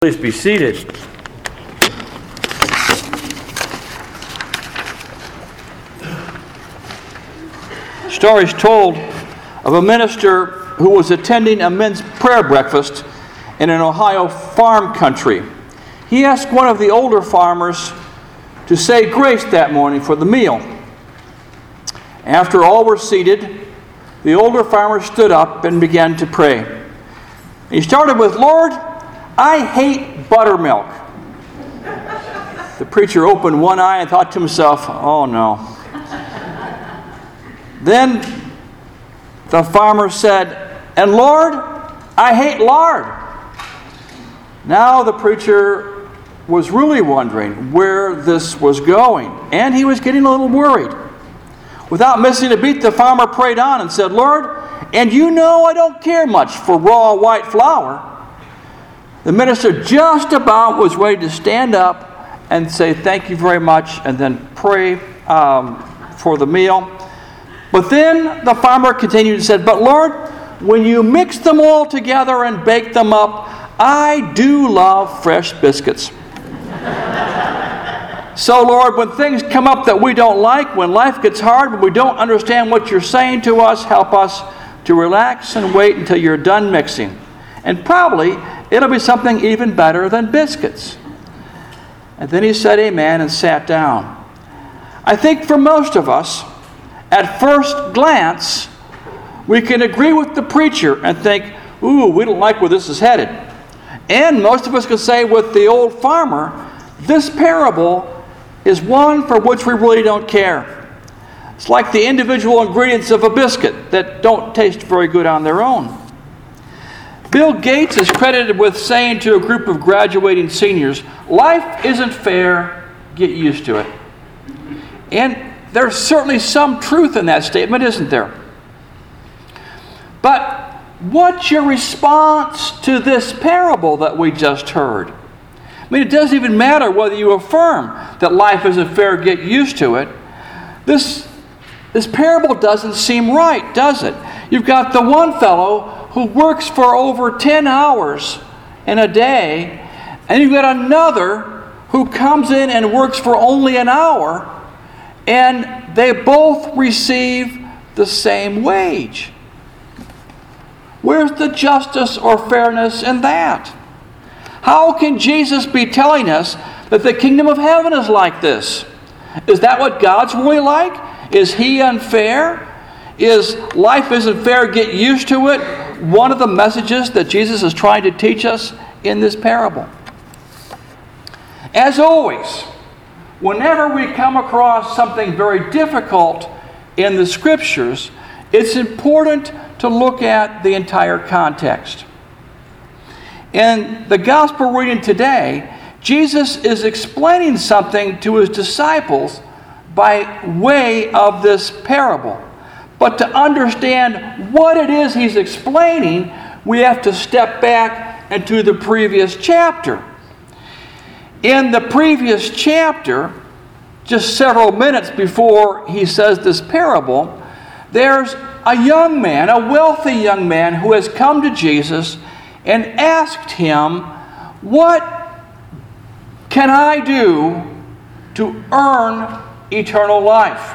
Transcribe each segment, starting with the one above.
Please be seated. Stories told of a minister who was attending a men's prayer breakfast in an Ohio farm country. He asked one of the older farmers to say grace that morning for the meal. After all were seated, the older farmer stood up and began to pray. He started with, "Lord, I hate buttermilk." The preacher opened one eye and thought to himself, "Oh no." Then the farmer said, "And Lord, I hate lard." Now the preacher was really wondering where this was going, and he was getting a little worried. Without missing a beat, the farmer prayed on and said, "Lord, and you know I don't care much for raw white flour." The minister just about was ready to stand up and say thank you very much and then pray for the meal. But then the farmer continued and said, "But Lord, when you mix them all together and bake them up, I do love fresh biscuits." So Lord, when things come up that we don't like, when life gets hard, when we don't understand what you're saying to us, help us to relax and wait until you're done mixing. And probably it'll be something even better than biscuits. And then he said amen and sat down. I think for most of us, at first glance, we can agree with the preacher and think, ooh, we don't like where this is headed. And most of us can say with the old farmer, this parable is one for which we really don't care. It's like the individual ingredients of a biscuit that don't taste very good on their own. Bill Gates is credited with saying to a group of graduating seniors, "Life isn't fair, get used to it." And there's certainly some truth in that statement, isn't there? But what's your response to this parable that we just heard? I mean, it doesn't even matter whether you affirm that life isn't fair, get used to it. This parable doesn't seem right, does it? You've got the one fellow who works for over 10 hours in a day, and you've got another who comes in and works for only an hour, and they both receive the same wage. Where's the justice or fairness in that? How can Jesus be telling us that the kingdom of heaven is like this? Is that what God's really like? Is He unfair? Is life isn't fair, get used to it one of the messages that Jesus is trying to teach us in this parable? As always, whenever we come across something very difficult in the Scriptures, it's important to look at the entire context. In the Gospel reading today, Jesus is explaining something to His disciples by way of this parable. But to understand what it is He's explaining, we have to step back into the previous chapter. In the previous chapter, just several minutes before He says this parable, there's a young man, a wealthy young man, who has come to Jesus and asked Him, "What can I do to earn eternal life?"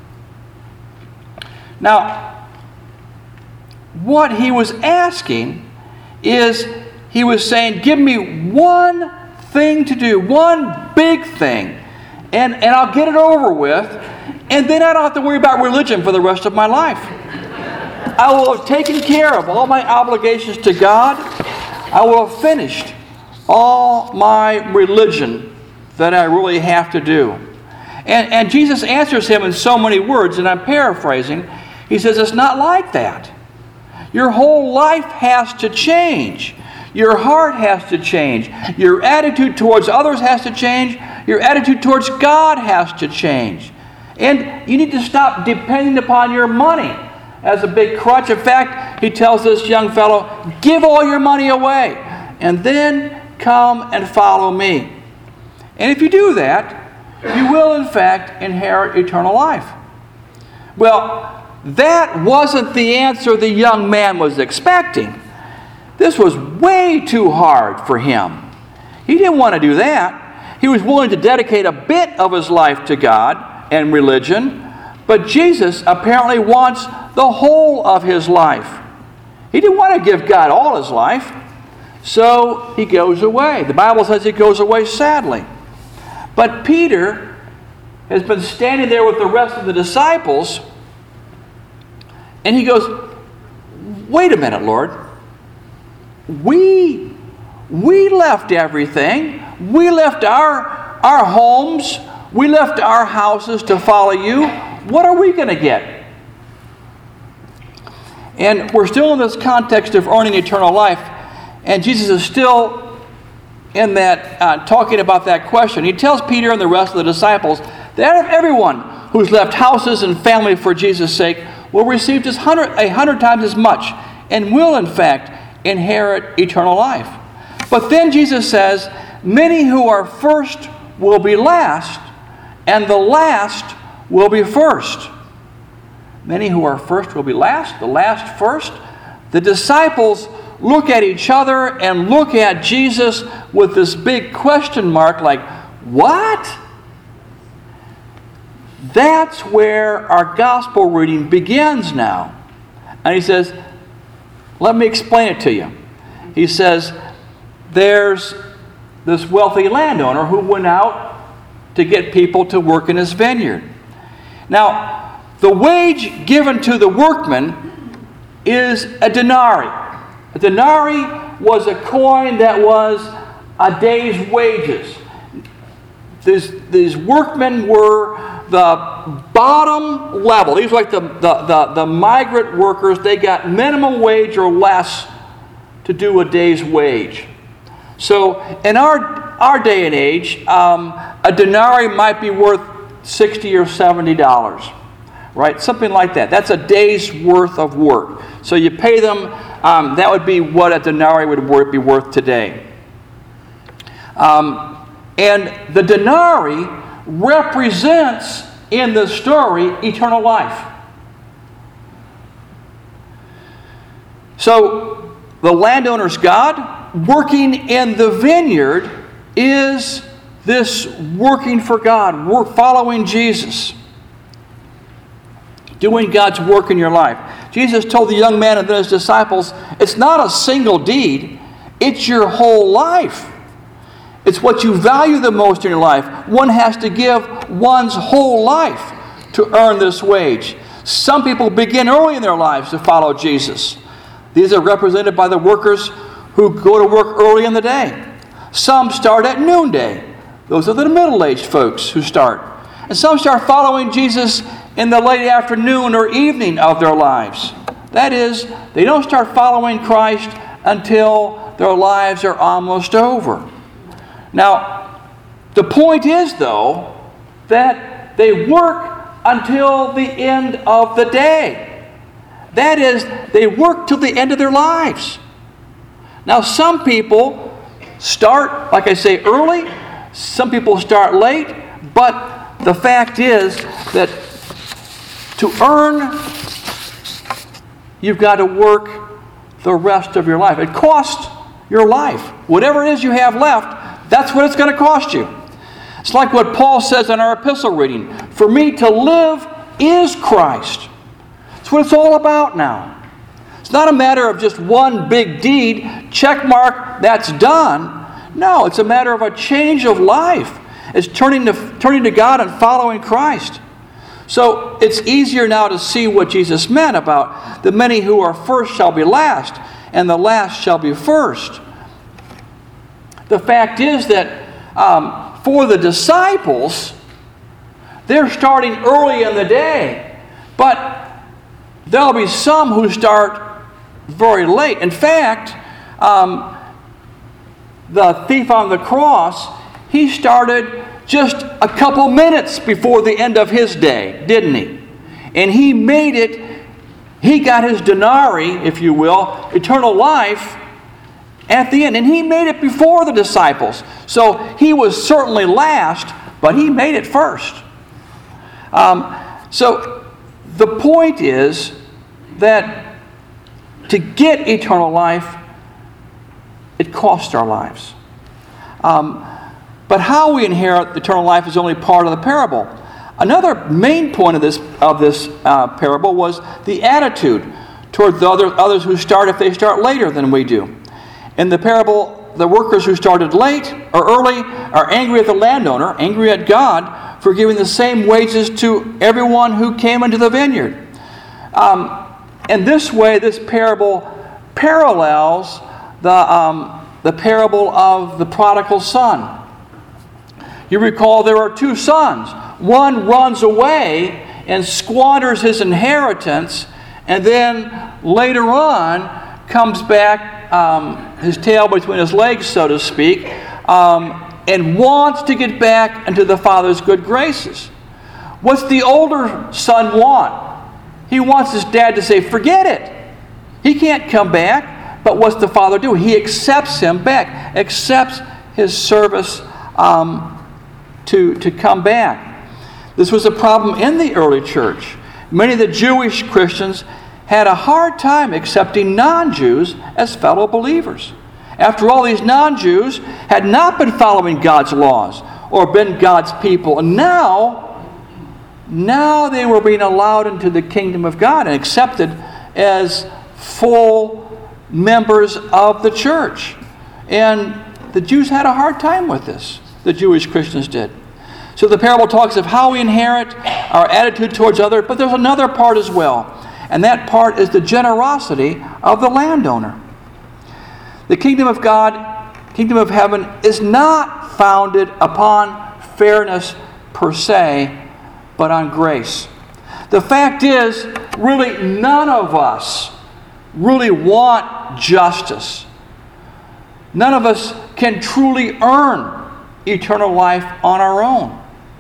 Now, what he was asking is, he was saying, give me one thing to do, one big thing, and I'll get it over with, and then I don't have to worry about religion for the rest of my life. I will have taken care of all my obligations to God. I will have finished all my religion that I really have to do. And Jesus answers him in so many words, and I'm paraphrasing. He says, it's not like that. Your whole life has to change. Your heart has to change. Your attitude towards others has to change. Your attitude towards God has to change. And you need to stop depending upon your money as a big crutch. In fact, he tells this young fellow, give all your money away, and then come and follow me. And if you do that, you will in fact inherit eternal life. Well, that wasn't the answer the young man was expecting. This was way too hard for him. He didn't want to do that. He was willing to dedicate a bit of his life to God and religion, but Jesus apparently wants the whole of his life. He didn't want to give God all his life, so he goes away. The Bible says he goes away sadly. But Peter has been standing there with the rest of the disciples, and he goes, wait a minute, Lord. We left everything. We left our homes. We left our houses to follow you. What are we going to get? And we're still in this context of earning eternal life, and Jesus is still in that talking about that question. He tells Peter and the rest of the disciples that everyone who's left houses and family for Jesus' sake will receive just 100 times as much and will, in fact, inherit eternal life. But then Jesus says, many who are first will be last, and the last will be first. Many who are first will be last, the last first. The disciples look at each other and look at Jesus with this big question mark like, what? That's where our gospel reading begins now. And he says, let me explain it to you. He says, there's this wealthy landowner who went out to get people to work in his vineyard. Now, the wage given to the workman is a denarii. A denarii was a coin that was a day's wages. These workmen were the bottom level. These were like the migrant workers. They got minimum wage or less to do a day's wage. So in our day and age, a denarii might be worth $60 or $70, right? Something like that. That's a day's worth of work. So you pay them, that would be what a denarii would be worth today. And the denarii represents, in the story, eternal life. So the landowner's God, working in the vineyard, is this working for God, following Jesus, doing God's work in your life. Jesus told the young man and then his disciples, it's not a single deed, it's your whole life. It's what you value the most in your life. One has to give one's whole life to earn this wage. Some people begin early in their lives to follow Jesus. These are represented by the workers who go to work early in the day. Some start at noonday. Those are the middle-aged folks who start. And some start following Jesus in the late afternoon or evening of their lives. That is, they don't start following Christ until their lives are almost over. Now, the point is, though, that they work until the end of the day. That is, they work till the end of their lives. Now, some people start, like I say, early. Some people start late. But the fact is that to earn, you've got to work the rest of your life. It costs your life. Whatever it is you have left, that's what it's going to cost you. It's like what Paul says in our epistle reading. For me to live is Christ. That's what it's all about now. It's not a matter of just one big deed, check mark, that's done. No, it's a matter of a change of life. It's turning to God and following Christ. So it's easier now to see what Jesus meant about the many who are first shall be last, and the last shall be first. The fact is that for the disciples, they're starting early in the day, but there'll be some who start very late. In fact, the thief on the cross, he started just a couple minutes before the end of his day, didn't he? And he made it, he got his denarii, if you will, eternal life, at the end. And he made it before the disciples. So he was certainly last, but he made it first. So the point is that to get eternal life, it costs our lives. But how we inherit eternal life is only part of the parable. Another main point of this parable was the attitude toward the others who start if they start later than we do. In the parable, the workers who started late or early are angry at the landowner, angry at God for giving the same wages to everyone who came into the vineyard. In this way, this parable parallels the parable of the prodigal son. You recall there are two sons. One runs away and squanders his inheritance, and then later on comes back, his tail between his legs, so to speak, and wants to get back into the father's good graces. What's the older son want? He wants his dad to say, forget it. He can't come back. But what's the father do? He accepts him back, accepts his service to come back. This was a problem in the early church. Many of the Jewish Christians had a hard time accepting non-Jews as fellow believers. After all, these non-Jews had not been following God's laws or been God's people. And now they were being allowed into the kingdom of God and accepted as full members of the church. And the Jews had a hard time with this. The Jewish Christians did. So the parable talks of how we inherit our attitude towards others, but there's another part as well. And that part is the generosity of the landowner. The kingdom of God, kingdom of heaven, is not founded upon fairness per se, but on grace. The fact is, really none of us really want justice. None of us can truly earn eternal life on our own.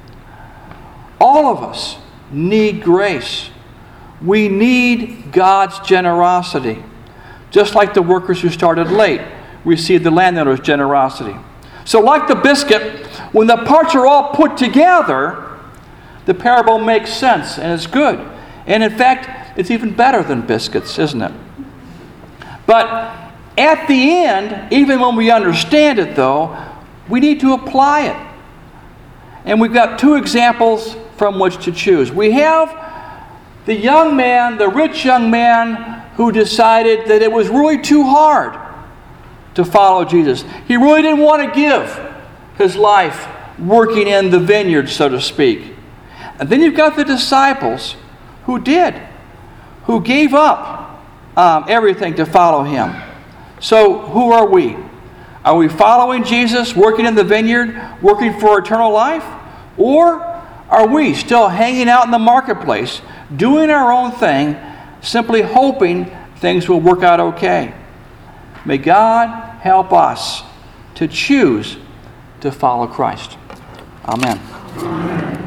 All of us need grace. We need God's generosity. Just like the workers who started late received the landowner's generosity. So like the biscuit, when the parts are all put together, the parable makes sense and is good. And in fact, it's even better than biscuits, isn't it? But at the end, even when we understand it though, we need to apply it. And we've got two examples from which to choose. We have the young man, the rich young man, who decided that it was really too hard to follow Jesus. He really didn't want to give his life working in the vineyard, so to speak. And then you've got the disciples who did, who gave up everything to follow him. So who are we? Are we following Jesus, working in the vineyard, working for eternal life? Or are we still hanging out in the marketplace, doing our own thing, simply hoping things will work out okay? May God help us to choose to follow Christ. Amen.